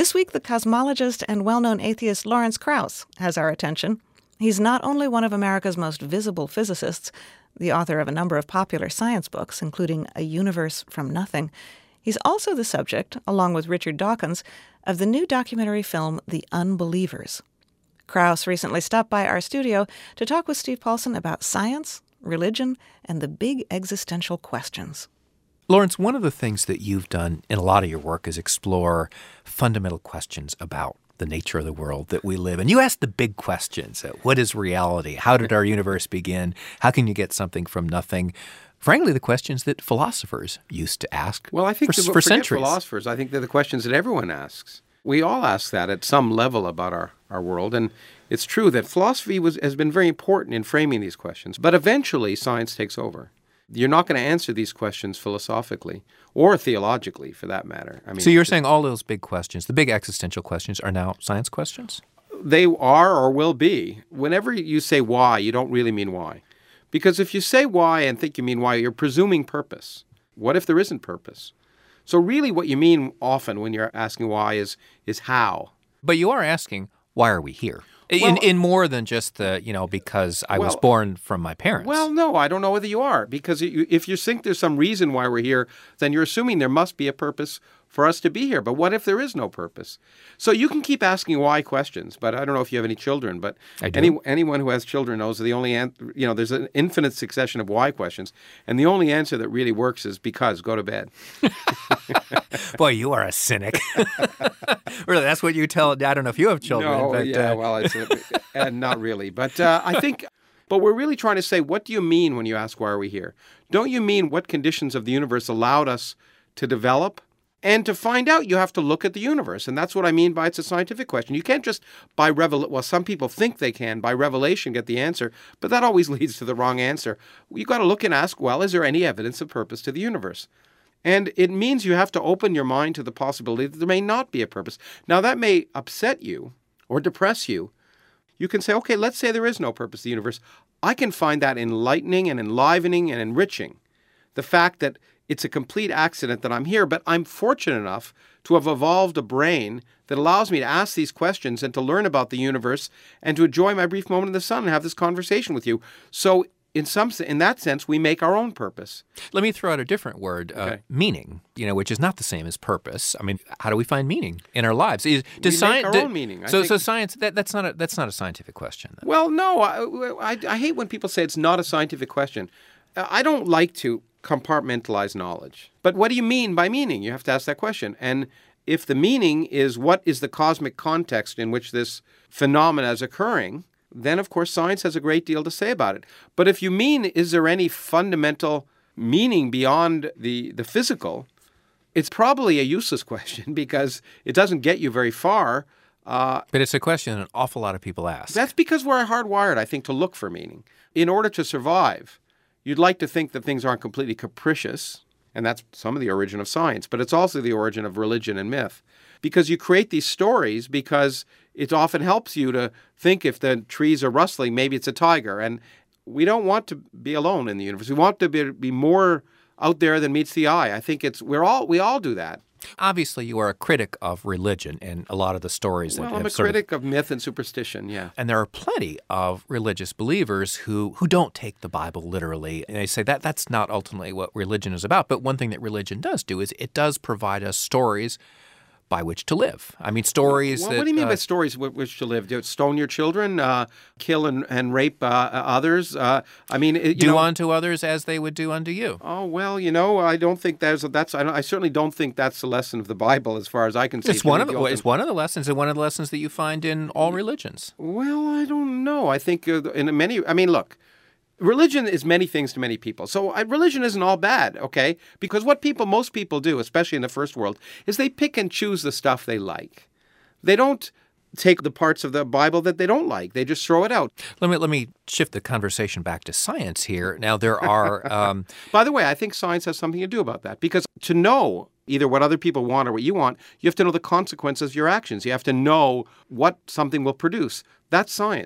This week, the cosmologist and well-known atheist Lawrence Krauss has our attention. He's not only one of America's most visible physicists, the author of a number of popular science books, including A Universe from Nothing, he's also the subject, along with Richard Dawkins, of the new documentary film The Unbelievers. Krauss recently stopped by our studio to talk with Steve Paulson about science, religion, and the big existential questions. Lawrence, one of the things that you've done in a lot of your work is explore fundamental questions about the nature of the world that we live in. You ask the big questions. What is reality? How did our universe begin? How can you get something from nothing? Frankly, the questions that philosophers used to ask for centuries. Philosophers, I think they're the questions that everyone asks. We all ask that at some level about our world. And it's true that philosophy has been very important in framing these questions. But eventually, science takes over. You're not going to answer these questions philosophically or theologically, for that matter. So you're saying all those big questions, the big existential questions, are now science questions? They are or will be. Whenever you say why, you don't really mean why. Because if you say why and think you mean why, you're presuming purpose. What if there isn't purpose? So really what you mean often when you're asking why is how. But you are asking, why are we here? In more than just because I was born from my parents. Well, no, I don't know whether you are. Because if you think there's some reason why we're here, then you're assuming there must be a purpose for us to be here. But what if there is no purpose? So you can keep asking why questions, but I don't know if you have any children. But anyone who has children knows that the only there's an infinite succession of why questions, and the only answer that really works is because. Go to bed. Boy, you are a cynic. Really, that's what you tell. I don't know if you have children. No, but, not really. But I think. But we're really trying to say, what do you mean when you ask why are we here? Don't you mean what conditions of the universe allowed us to develop? And to find out, you have to look at the universe. And that's what I mean by it's a scientific question. You can't just some people think they can, by revelation get the answer, but that always leads to the wrong answer. You've got to look and ask, well, is there any evidence of purpose to the universe? And it means you have to open your mind to the possibility that there may not be a purpose. Now, that may upset you or depress you. You can say, okay, let's say there is no purpose to the universe. I can find that enlightening and enlivening and enriching. The fact that it's a complete accident that I'm here, but I'm fortunate enough to have evolved a brain that allows me to ask these questions and to learn about the universe and to enjoy my brief moment in the sun and have this conversation with you. So in that sense, we make our own purpose. Let me throw out a different word, meaning, which is not the same as purpose. I mean, how do we find meaning in our lives? We make our own meaning. So science, that's not a scientific question, then. Well, no, I hate when people say it's not a scientific question. I don't like to compartmentalize knowledge. But what do you mean by meaning? You have to ask that question. And if the meaning is what is the cosmic context in which this phenomena is occurring, then of course science has a great deal to say about it. But if you mean, is there any fundamental meaning beyond the physical, it's probably a useless question because it doesn't get you very far. But it's a question an awful lot of people ask. That's because we're hardwired, I think, to look for meaning. In order to survive, you'd like to think that things aren't completely capricious, and that's some of the origin of science, but it's also the origin of religion and myth. Because you create these stories because it often helps you to think if the trees are rustling, maybe it's a tiger. And we don't want to be alone in the universe. We want to be more out there than meets the eye. I think we all do that. Obviously, you are a critic of religion and a lot of the stories that I'm a critic of myth and superstition, yeah. And there are plenty of religious believers who don't take the Bible literally. And they say that's not ultimately what religion is about. But one thing that religion does do is it does provide us stories by which to live. I mean, stories What do you mean by stories by which to live? Stone your children, kill and rape others? Do unto others as they would do unto you. Oh, well, I don't think I certainly don't think that's the lesson of the Bible as far as I can see. It's one of the lessons, and one of the lessons that you find in all religions. Well, I don't know. I think look, religion is many things to many people. So religion isn't all bad, okay? Because what most people do, especially in the first world, is they pick and choose the stuff they like. They don't take the parts of the Bible that they don't like. They just throw it out. Let me shift the conversation back to science here. Now, there are... By the way, I think science has something to do about that. Because to know either what other people want or what you want, you have to know the consequences of your actions. You have to know what something will produce. That's science.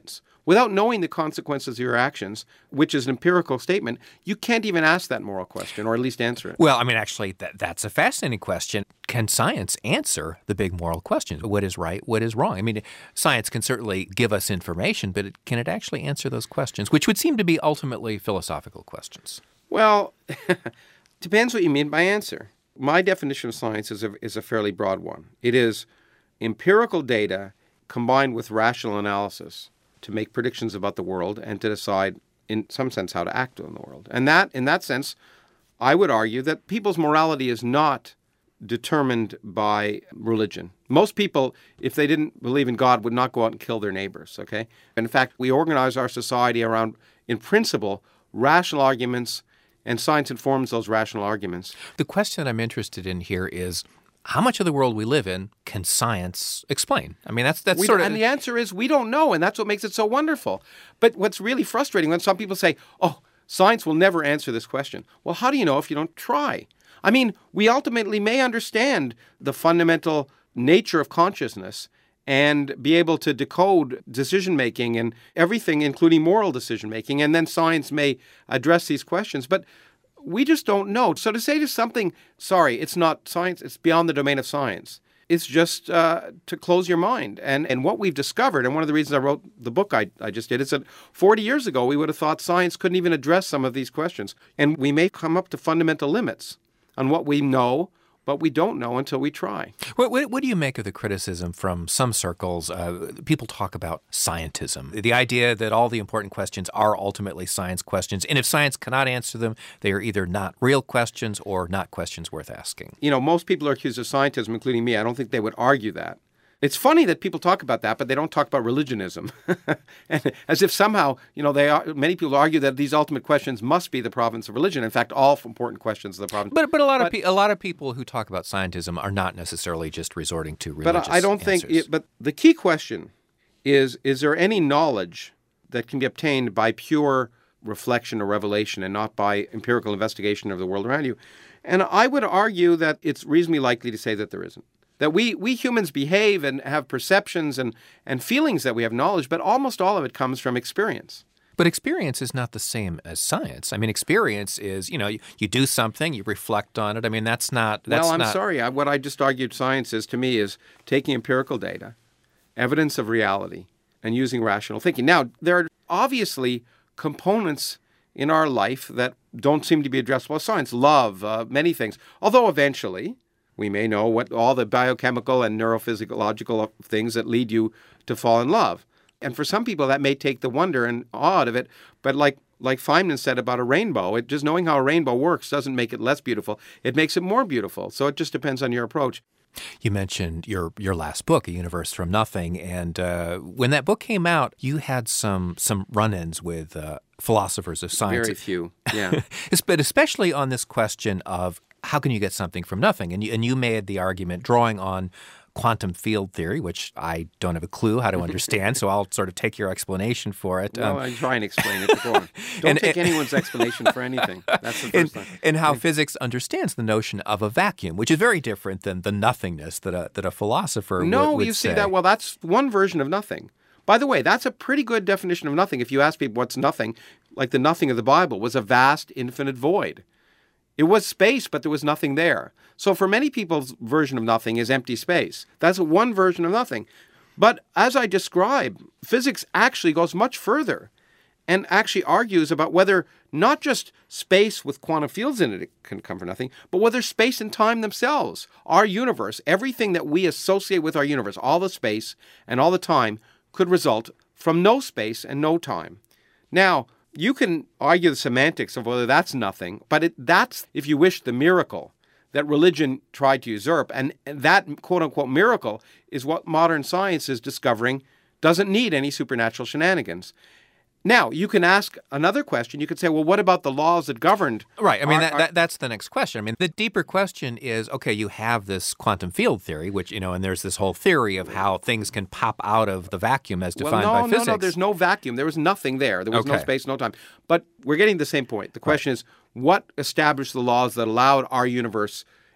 without knowing the consequences of your actions, which is an empirical statement, you can't even ask that moral question, or at least answer it. Well, I mean, actually, that's a fascinating question. Can science answer the big moral questions? What is right? What is wrong? I mean, science can certainly give us information, but can it actually answer those questions, which would seem to be ultimately philosophical questions? Well, depends what you mean by answer. My definition of science is a fairly broad one. It is empirical data combined with rational analysis to make predictions about the world and to decide, in some sense, how to act in the world. And that, in that sense, I would argue that people's morality is not determined by religion. Most people, if they didn't believe in God, would not go out and kill their neighbors, okay? And in fact, we organize our society around, in principle, rational arguments, and science informs those rational arguments. The question I'm interested in here is, how much of the world we live in can science explain? I mean, that's sort of... And the answer is we don't know, and that's what makes it so wonderful. But what's really frustrating when some people say, oh, science will never answer this question. Well, how do you know if you don't try? I mean, we ultimately may understand the fundamental nature of consciousness and be able to decode decision-making and everything, including moral decision-making, and then science may address these questions. But we just don't know. So to say to something, sorry, it's not science, it's beyond the domain of science, it's just to close your mind. And what we've discovered, and one of the reasons I wrote the book I just did, is that 40 years ago we would have thought science couldn't even address some of these questions. And we may come up to fundamental limits on what we know, but we don't know until we try. What do you make of the criticism from some circles? People talk about scientism, the idea that all the important questions are ultimately science questions, and if science cannot answer them, they are either not real questions or not questions worth asking. You know, most people are accused of scientism, including me. I don't think they would argue that. It's funny that people talk about that, but they don't talk about religionism. And as if somehow, you know, many people argue that these ultimate questions must be the province of religion. In fact, all important questions are the province. But a lot of people who talk about scientism are not necessarily just resorting to religious But I don't answers. think. But the key question is there any knowledge that can be obtained by pure reflection or revelation and not by empirical investigation of the world around you? And I would argue that it's reasonably likely to say that there isn't. That we humans behave and have perceptions and feelings that we have knowledge, but almost all of it comes from experience. But experience is not the same as science. I mean, experience is, you know, you do something, you reflect on it. I mean, that's not... Sorry. What I just argued science is, to me, is taking empirical data, evidence of reality, and using rational thinking. Now, there are obviously components in our life that don't seem to be addressable as science. Love, many things. Although eventually... we may know what all the biochemical and neurophysiological things that lead you to fall in love. And for some people, that may take the wonder and awe out of it. But like Feynman said about a rainbow, just knowing how a rainbow works doesn't make it less beautiful. It makes it more beautiful. So it just depends on your approach. You mentioned your last book, A Universe from Nothing. And when that book came out, you had some run-ins with philosophers of science. Very few, yeah. But especially on this question of how can you get something from nothing? And you made the argument drawing on quantum field theory, which I don't have a clue how to understand, so I'll sort of take your explanation for it. Well, I try and explain it. Go on. Don't take anyone's explanation for anything. That's the first thing. And how physics understands the notion of a vacuum, which is very different than the nothingness that a philosopher would say. No, you see that? Well, that's one version of nothing. By the way, that's a pretty good definition of nothing. If you ask people what's nothing, like the nothing of the Bible was a vast, infinite void. It was space, but there was nothing there. So for many people's version of nothing is empty space. That's one version of nothing. But as I described, physics actually goes much further and actually argues about whether not just space with quantum fields in it can come from nothing, but whether space and time themselves, our universe, everything that we associate with our universe, all the space and all the time, could result from no space and no time. Now, you can argue the semantics of whether that's nothing, but that's, if you wish, the miracle that religion tried to usurp. And that quote-unquote miracle is what modern science is discovering doesn't need any supernatural shenanigans. Now, you can ask another question. You could say, well, what about the laws that governed? Right. I mean, that's the next question. I mean, the deeper question is, okay, you have this quantum field theory, which, you know, and there's this whole theory of how things can pop out of the vacuum as defined by physics. No, there's no vacuum. There was nothing there. There was no space, no time. But we're getting the same point. The question is, what established the laws that allowed our universe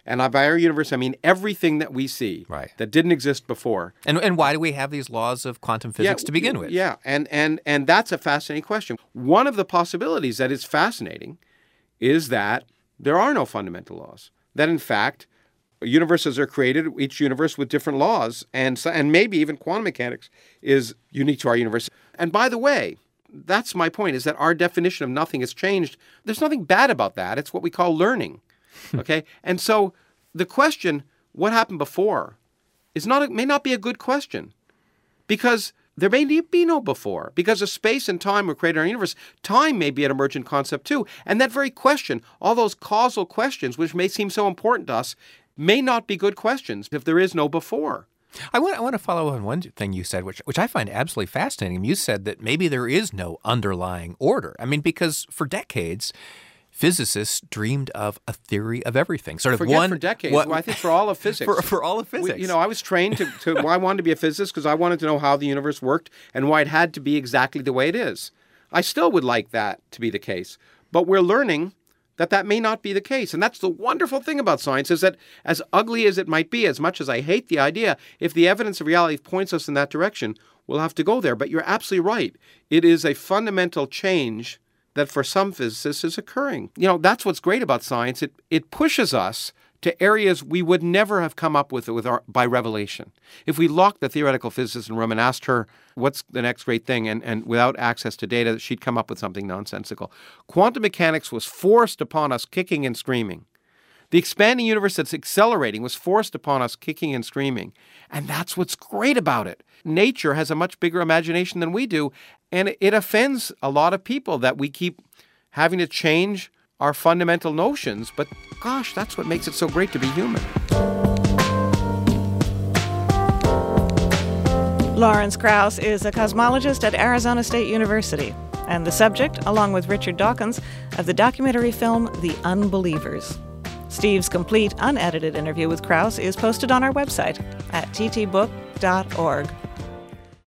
And by our universe, I mean everything that we see that didn't exist before. And why do we have these laws of quantum physics to begin with? Yeah, and that's a fascinating question. One of the possibilities that is fascinating is that there are no fundamental laws. That, in fact, universes are created, each universe with different laws, and maybe even quantum mechanics is unique to our universe. And by the way, that's my point, is that our definition of nothing has changed. There's nothing bad about that. It's what we call learning. Okay? And so the question, what happened before, may not be a good question, because there may be no before. Because as space and time were created in our universe, time may be an emergent concept too. And that very question, all those causal questions, which may seem so important to us, may not be good questions if there is no before. I want to follow on one thing you said, which I find absolutely fascinating. You said that maybe there is no underlying order. I mean, because for decades, physicists dreamed of a theory of everything. For decades. Well, I think for all of physics. for all of physics. I was trained I wanted to be a physicist because I wanted to know how the universe worked and why it had to be exactly the way it is. I still would like that to be the case. But we're learning that may not be the case. And that's the wonderful thing about science, is that as ugly as it might be, as much as I hate the idea, if the evidence of reality points us in that direction, we'll have to go there. But you're absolutely right. It is a fundamental change that for some physicists is occurring. That's what's great about science. It pushes us to areas we would never have come up with by revelation. If we locked the theoretical physicist in a room and asked her what's the next great thing, and without access to data, she'd come up with something nonsensical. Quantum mechanics was forced upon us kicking and screaming. The expanding universe that's accelerating was forced upon us kicking and screaming. And that's what's great about it. Nature has a much bigger imagination than we do, and it offends a lot of people that we keep having to change our fundamental notions. But gosh, that's what makes it so great to be human. Lawrence Krauss is a cosmologist at Arizona State University and the subject, along with Richard Dawkins, of the documentary film The Unbelievers. Steve's complete, unedited interview with Krauss is posted on our website at ttbook.org.